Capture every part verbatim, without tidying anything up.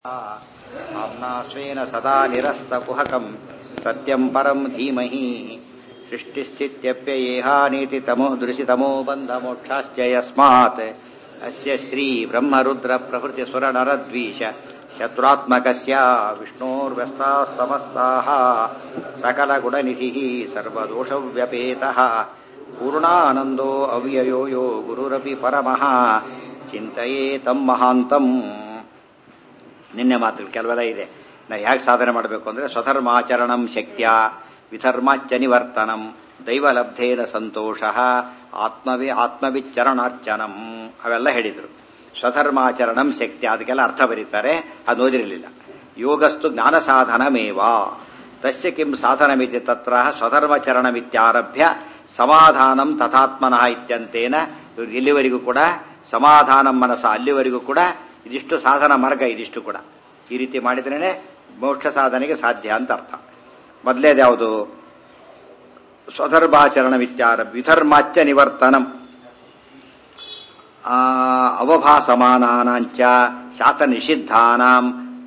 आम्नास्वेन सदा निरस्तकुहकम् सत्यम् परम् धीमहि सृष्टिस्थित्यप्ययेहानीति तमो दृशितमो बन्धमोक्षाश्च यस्मात् अस्य श्रीब्रह्मरुद्रप्रभृतिसुरनरद्वीष शत्रुत्मकस्य विष्णोर्व्यस्तास्तमस्ताः सकलगुणनिधिः सर्वदोषव्यपेतः पूर्णानन्दो अव्ययो यो गुरुरपि परमः चिन्तयेतम् महान्तम्. ನಿನ್ನೆ ಮಾತು ಕೆಲವೆಲ್ಲ ಇದೆ. ನಾವು ಹೇಗೆ ಸಾಧನೆ ಮಾಡಬೇಕು ಅಂದರೆ ಸ್ವಧರ್ಮಾಚರಣಂ ಶಕ್ತ್ಯ ವಿಧರ್ಮಾಚ್ಚ ನಿವರ್ತನಂ ದೈವಲಬ್ಧೇನ ಸಂತೋಷ ಆತ್ಮವಿ ಆತ್ಮವಿಚ್ಚರಣಾರ್ಚನಂ ಅವೆಲ್ಲ ಹೇಳಿದರು. ಸ್ವಧರ್ಮಾಚರಣಂ ಶಕ್ತ್ಯ ಅದಕ್ಕೆಲ್ಲ ಅರ್ಥ ಬರೀತಾರೆ, ಅದು ಓದಿರಲಿಲ್ಲ. ಯೋಗಸ್ತು ಜ್ಞಾನ ಸಾಧನಮೇವ ತಸ್ಯ ಕಿಂ ಸಾಧನಮಿತಿ ತತ್ರ ಸ್ವಧರ್ಮಚರಣಮಿತ್ಯಾರಭ್ಯ ಸಮಾಧಾನಂ ತಥಾತ್ಮನಃ ಇತ್ಯಂತೇನ ಇಲ್ಲಿವರೆಗೂ ಕೂಡ ಸಮಾಧಾನಂ ಮನಸ ಅಲ್ಲಿವರೆಗೂ ಕೂಡ ಇದಿಷ್ಟು ಸಾಧನ ಮಾರ್ಗ, ಇದಿಷ್ಟು ಕೂಡ ಈ ರೀತಿ ಮಾಡಿದ್ರೇನೆ ಮೋಕ್ಷ ಸಾಧನೆಗೆ ಸಾಧ್ಯ ಅಂತ ಅರ್ಥ. ಮೊದಲೇದು ಯಾವುದು? ಸ್ವಧರ್ಮಾಚರಣ ವಿಚಾರ ವಿಧರ್ಮಾಚ್ಚ ನಿವರ್ತನಂ ಅವಭಾಸಮಾನಾನಾಂಚ ಶಾತ ನಿಷಿದ್ಧಾನಾಂ